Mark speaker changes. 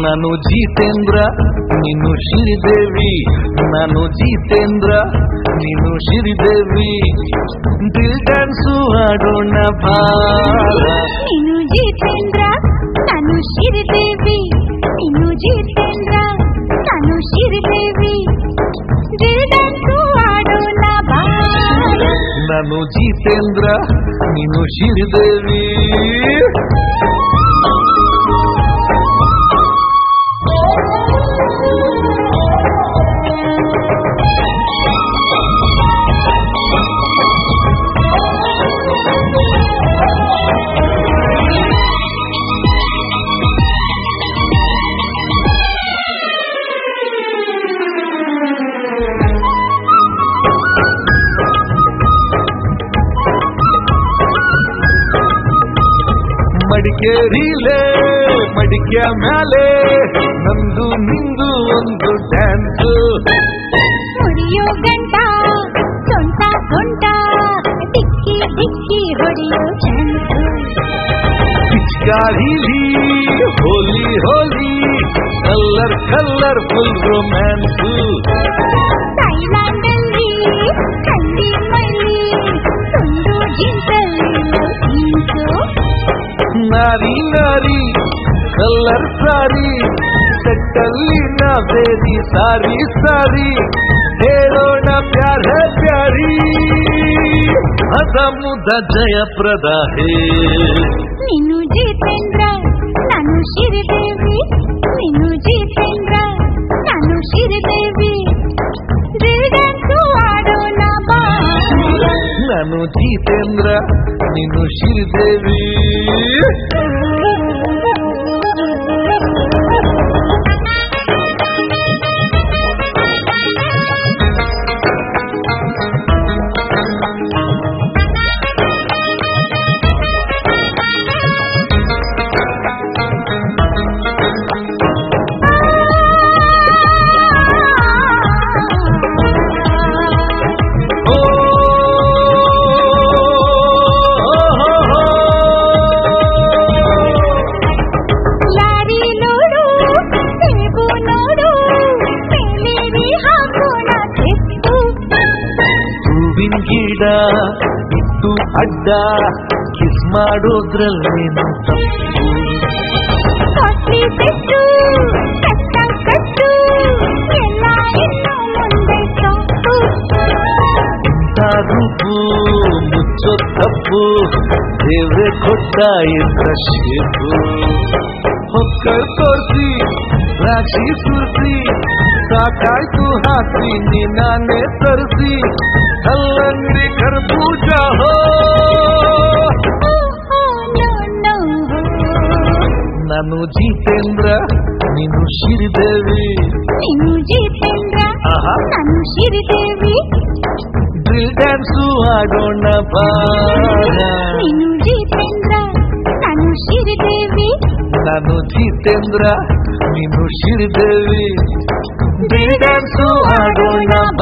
Speaker 1: ನಾನು ಜಿತೇಂದ್ರ ನೀನು ಶ್ರೀದೇವಿ, ನಾನು ಜಿತೇಂದ್ರ ನೀನು ಶ್ರೀದೇವಿ, ದಿಲ್ ಡ್ಯಾನ್ಸು ಆಡೋಣ ಬಾರ.
Speaker 2: ನೀನು ಜಿತೇಂದ್ರ ನಾನು ಶ್ರೀದೇವಿ, ನೀನು ಜಿತೇಂದ್ರ ನಾನು ಶ್ರೀದೇವಿ, ದಿಲ್ ಡ್ಯಾನ್ಸು ಆಡೋಣ ಬಾರ.
Speaker 1: ನಾನು ಜಿತೇಂದ್ರ ನೀನು ಶ್ರೀದೇವಿ. ಮಡಿಕೇರಿಲೇ ಮಡಿಕೆಯ ಮ್ಯಾಲೆ ನಂದು ನಿಂದು ಒಂದು ಡ್ಯಾನ್ಸು,
Speaker 2: ಮುರಿಯೋ ಗಂಟ ಸೊಂಟ ಸೊಂಟ ಡಿಕ್ಕಿ ಡಿಕ್ಕಿ ಹೊಡೆಯೋ ಚಾನ್ಸು,
Speaker 1: ಪಿಚ್ಕಾರಿಲಿ Holi Holi colour colourful romance,
Speaker 2: ಥೈಲ್ಯಾಂಡಲ್ಲಿ ಹಳ್ಳಿ ಮಳ್ಳಿ ತುಂಡು ಜಿಂಕಲ್ಲಿ ಜೀನ್ಸು,
Speaker 1: ನಾರಿ ನಾರಿ ಕಲ್ಲರ್ ಸಾರಿ ಸೆಟ್ಟಲ್ಲಿ ನಾವೇದಿ ಸಾರಿ ಸಾರಿ ಹೇಳೋಣ ಪ್ಯಾರ ಪ್ಯಾರಿ ಅದ ಮುದ ಜಯಪ್ರದ ಹೇ.
Speaker 2: ನೀನು ಜಿತೇಂದ್ರ ನಾನು ಶ್ರೀದೇವಿ, ನೀನು ಜಿತೇಂದ್ರ ನಾನು ಶ್ರೀದೇವಿ, ದಿಲ್ ಡ್ಯಾನ್ಸು ಆಡೋಣ ಬಾರ.
Speaker 1: ನಾನು ಜಿತೇಂದ್ರ ನೀನು ಶ್ರೀದೇವಿ. ಗಿಡ ಇತ್ತು ಅಡ್ಡ ಕಿಸ್ ಮಾಡೋದ್ರಲ್ಲೇನು ತಪ್ಪು,
Speaker 2: ಕಾಸ್ಟ್ಲಿ ಪೆಟ್ಟು ಕಟ್ಟ ಕಟ್ಟು ಎಲ್ಲ ಇನ್ನು ಮುಂದೆ ತಪ್ಪು,
Speaker 1: ಇಂಥ ರೂಪು ಮುಚ್ಚೋ ತಪ್ಪು ದೇವ್ರೆ ಕೊಟ್ಟ ಇಂಥ ಶೇಪು, ಹೊಕ್ಕಳ್ ತೋರಿಸಿ ರಾಶಿ ಸುರಿಸಿ ಸಾಕಾಯ್ತು ಹಾಕಿ ನೀನಾನೇ ತರಿಸಿ ಕಲ್ಲಂಗಡಿ ಕರ್ಬೂಜ ಹೋ. ನಾನು ಜಿತೇಂದ್ರ ನೀನು ಶ್ರೀದೇವಿ,
Speaker 2: ನೀನು ಜಿತೇಂದ್ರ ನಾನು ಶ್ರೀದೇವಿ,
Speaker 1: ಡ್ರಿಲ್ ಡ್ಯಾನ್ಸು ಆಡೋಣ ಬಾರ.
Speaker 2: ನೀನು ಜಿತೇಂದ್ರ ನಾನು ಶ್ರೀದೇವಿ,
Speaker 1: ನಾನು ಜಿತೇಂದ್ರ ನೀನು ಶ್ರೀದೇವಿ, ಡ್ರಿಲ್ ಡ್ಯಾನ್ಸು ಆಡೋಣ